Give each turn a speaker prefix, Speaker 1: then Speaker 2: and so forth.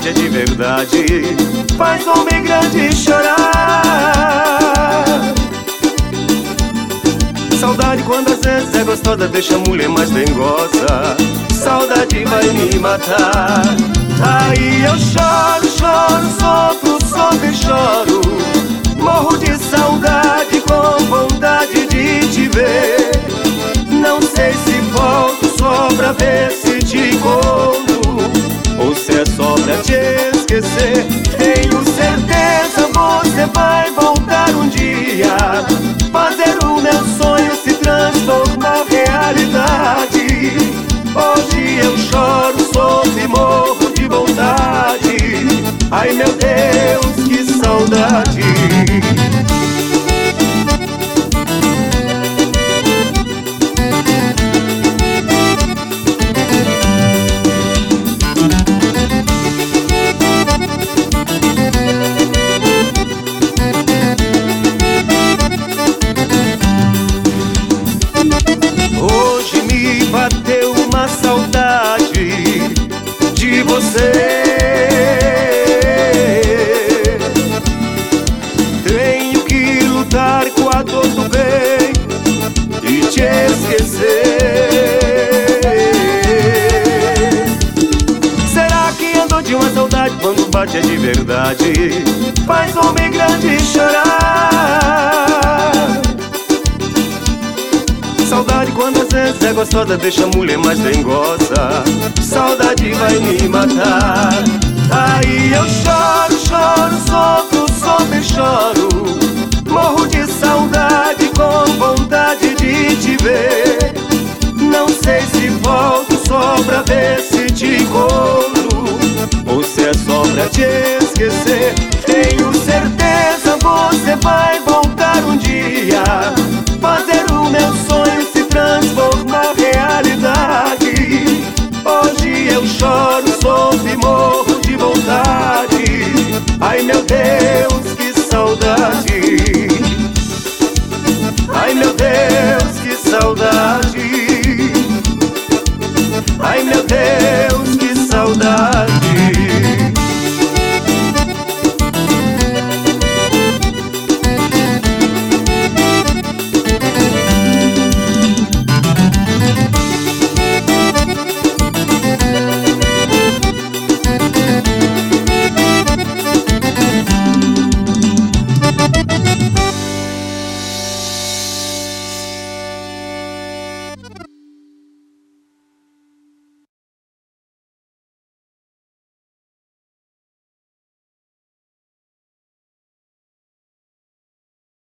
Speaker 1: bate é de verdade, faz homem grande chorar. Saudade quando às vezes é gostosa, deixa a mulher mais dengosa. Saudade vai me matar. Aí eu choro, choro, sofro, sofro e choro. Morro de saudade com vontade de te ver. Não sei se volto só pra ver se te encontro, ou se é só pra te esquecer. Tenho certeza você vai voltar um dia, fazer o meu sonho se transformar realidade. Hoje eu choro, sofro e morro de vontade. Ai meu Deus, que saudade. Hoje me bateu uma saudade de você. Tenho que lutar com a dor do bem e te esquecer. Será que andou de uma saudade quando bate é de verdade, faz homem grande chorar. Saudade quando às vezes é gostosa, deixa a mulher mais dengosa. Saudade vai me matar. Aí eu choro, choro, sofro, sofro e choro. Morro de saudade com vontade de te ver. Não sei se volto só pra ver se te encontro, ou se é só pra te esquecer. Tenho certeza você vai voltar um dia, fazer o meu sonho se transformar realidade. Hoje eu choro, sofro e morro de vontade. Ai meu Deus,